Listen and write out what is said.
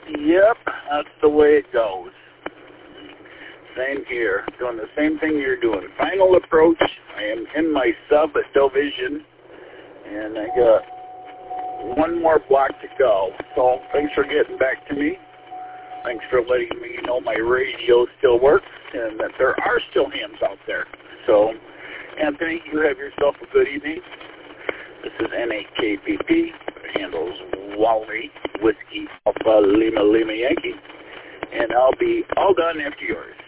Yep, that's the way it goes. Same here. Doing the same thing you're doing. Final approach. I am in my sub at Dovision, and I got one more block to go. So thanks for getting back to me. Thanks for letting me know my radio still works and that there are still hams out there. So, Anthony, you have yourself a good evening. This is NAKPP. Handles Wally Whiskey Alpha Lima Lima Yankee. And I'll be all done after yours.